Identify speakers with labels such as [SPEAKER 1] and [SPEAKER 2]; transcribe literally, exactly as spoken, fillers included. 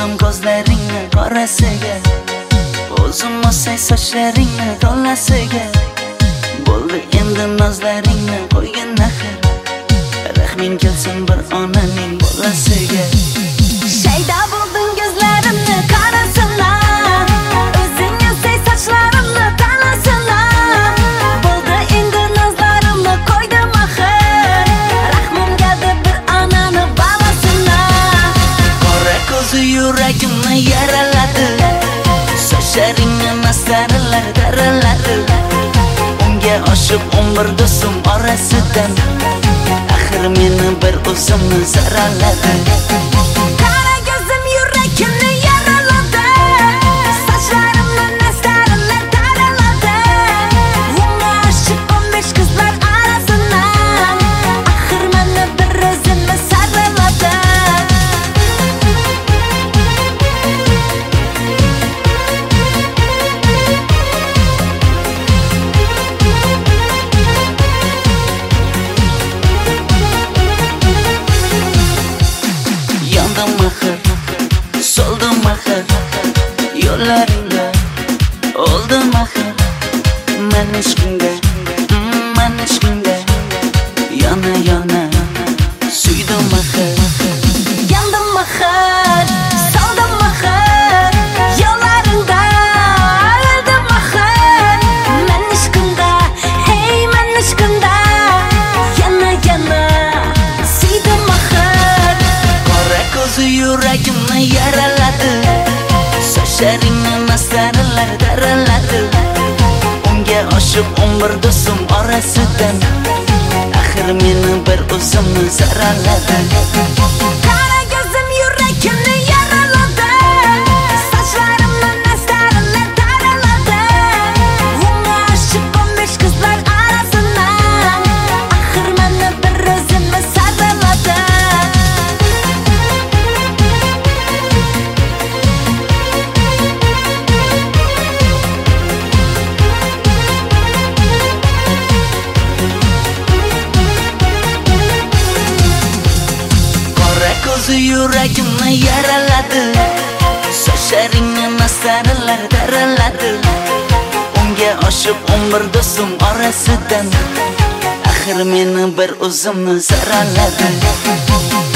[SPEAKER 1] Soldim ko'zlaringni qorasiga, o'zim olsay sochlaringni to'lasiga. Bo'ldi endi nozlaringni qo'ygan axir, rahming kelsin bir onaning bolasiga.
[SPEAKER 2] Shayda bo'lding ko'zlarimni qarasana, o'zing olsay sochlarimni to'lasiga. Bo'ldi endi nozlarimni qo'ydim axir, rahmim keldi bir onaning bolasina.
[SPEAKER 1] Qora ko'zi yuragimni yaraladi, sochlaringni mastarlar daraladi. Unga oshiq o'n bir do'stim orasidan, axir meni bir o'zimni zaraladi.
[SPEAKER 2] Qara ko'zim yuragimni yaraladi, sochlarimni mastarlar daraladi. Unga oshiq o'n besh qizlar orasidan, axir meni bir o'zimni zaraladi.
[SPEAKER 1] Soldim axir yo'llaringga, oldim axir men ishqingga, men ishqingga yana yana suydim axir.
[SPEAKER 2] Yandım axir, soldim axir yo'llaringga, oldim axir men ishqingga, hey men ishqingga yana yana suydim axir.
[SPEAKER 1] Qora ko'zi yuragimni yaraladi, sochlaringni mastarlar daraladi. Unga oshiq o'n bir do'stim orasidan, axir meni bir o'zimni zaraladi.
[SPEAKER 2] Qara ko'zim yuragimni yaraladi, sochlarimni mastarlar daraladi. Unga oshiq o'n besh qizlar orasidan, axir meni bir o'zimni zaraladi.
[SPEAKER 1] Ko'zi yuragimni yaraladi, sochlaringni mastarlar daraladi. Unga oshiq o'n bir do'stim orasidan, axir meni bir o'zimni zaraladi.